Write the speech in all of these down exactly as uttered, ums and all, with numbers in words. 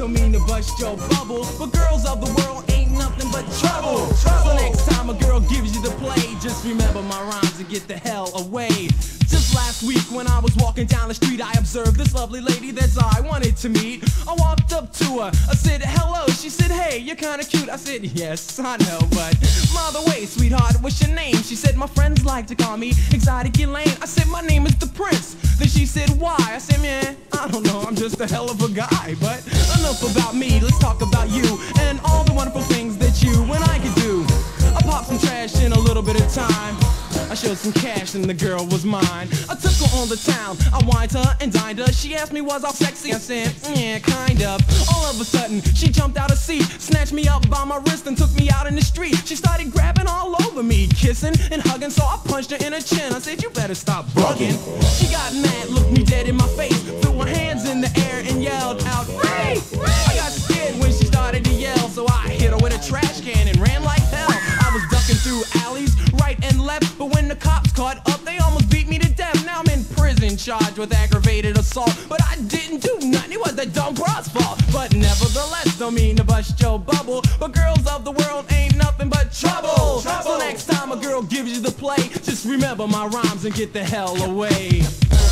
don't mean to bust your bubble, but girls of the world ain't nothing but trouble. So next time a girl gives you the play, just remember my rhymes and get the hell away. Just last week when I was walking down the street, I observed this lovely lady that I wanted to meet. I walked up to her, I said hello, she said hey, you're kinda cute. I said yes, I know, but by the way, sweetheart, what's your name? She said my friends like to call me Exotic Elaine. I said my name is the Prince. Then she said why? I said man, I don't know, I'm just a hell of a guy. But enough about me, let's talk about you and all the wonderful things that you and I could do. I popped some trash in a little bit of time, I showed some cash and the girl was mine. I took her on the town, I wined her and dined her. She asked me was I sexy, I said, yeah, kind of. All of a sudden, she jumped out of seat, snatched me up by my wrist and took me out in the street. She started grabbing all over me, kissing and hugging, so I punched her in her chin. I said, you better stop bugging. She got mad, looked me dead in my face, threw her hands in the air and yelled out, Ray! I got scared when she started to yell, so I hit her with a trash can and ran like hell. I was ducking through alleys, right and left, but when the cops caught up, they almost beat me to death. Now I'm in prison, charged with aggravated assault, but I didn't do nothing, it was that dumb broad's fault. But nevertheless, don't mean to bust your bubble, but girls of the world ain't nothing but trouble. trouble. So next time a girl gives you the play, just remember my rhymes and get the hell away.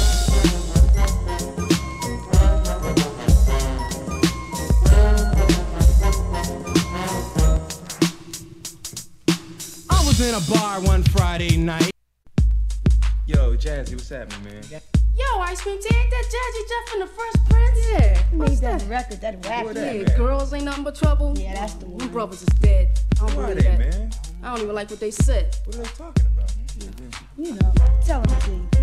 I was in a bar one Friday night. Yo, Jazzy, what's happening, man? Yo, Ice Cream Tea, ain't that Jazzy Jeff from the Fresh Prince? Yeah. Made that record, that rap. What that, Yeah, man? girls ain't nothing but trouble. Yeah, that's the Them one. brothers is dead. I don't Who are believe they, that. man? I don't even like what they said. What are they talking about, man? You know, tell him, T.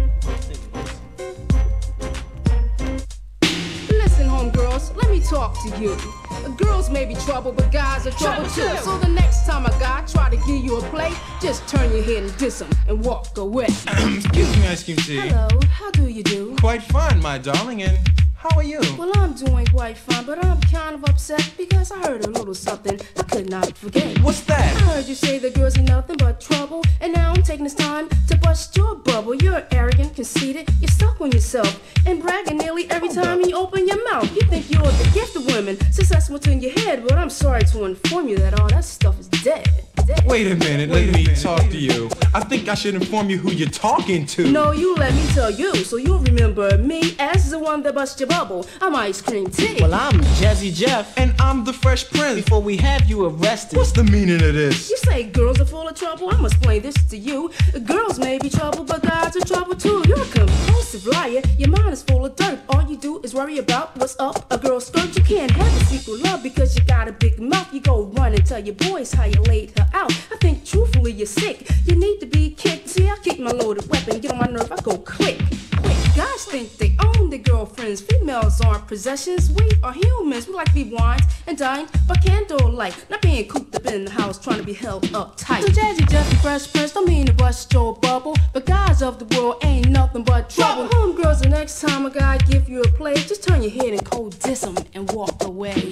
Listen, homegirls, let me talk to you. Girls may be trouble, but guys are trouble, Trouble too. too. So the next time a guy try to give you a play, just turn your head and diss him and walk away. Excuse me, Ice Cream Tea. Hello, how do you do? Quite fine, my darling, and how are you? Well, I'm doing quite fine, but I'm kind of upset because I heard a little something I could not forget. What's I that? heard you say the girls ain't nothing but trouble, and now I'm taking this time to bust your bubble. You're arrogant, conceited, you're stuck on yourself, and bragging nearly every Hold time up. you open your mouth. You think you're the gift of women, successful in your head, but I'm sorry to inform you that all that stuff is dead. dead. Wait a minute, Wait let a me minute, talk wait to a you. I think I should inform you who you're talking to. No, you let me tell you, so you'll remember me as the one that bust your bubble. I'm Ice Cream Tea. Well, I'm Jazzy Jeff, And I'm the Fresh Prince. before we have you arrested. What's the meaning of this? You say girls are full of trouble, I'ma explain this to you. Girls may be trouble, but guys are trouble too. You're a compulsive liar, your mind is full of dirt. All you do is worry about what's up a girl's skirt. You can't have a secret love because you got a big mouth. You go run and tell your boys how you laid her out. I think truthfully you're sick, you need to be kicked. See, I keep my loaded weapon, get on my nerve, I go click. Quick, guys think they own their girlfriends. Females aren't possessions, we are humans. We like to be wines and dined by candlelight, not being cooped up in the house trying to be held up tight. So Jazzy Jeff and Fresh Prince don't mean to bust your bubble, but guys of the world ain't nothing but trouble. Homegirls, the next time a guy give you a play, just turn your head and cold diss him and walk away.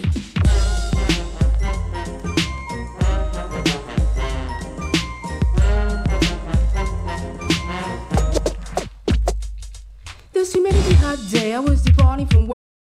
This humidity hot day, I was deep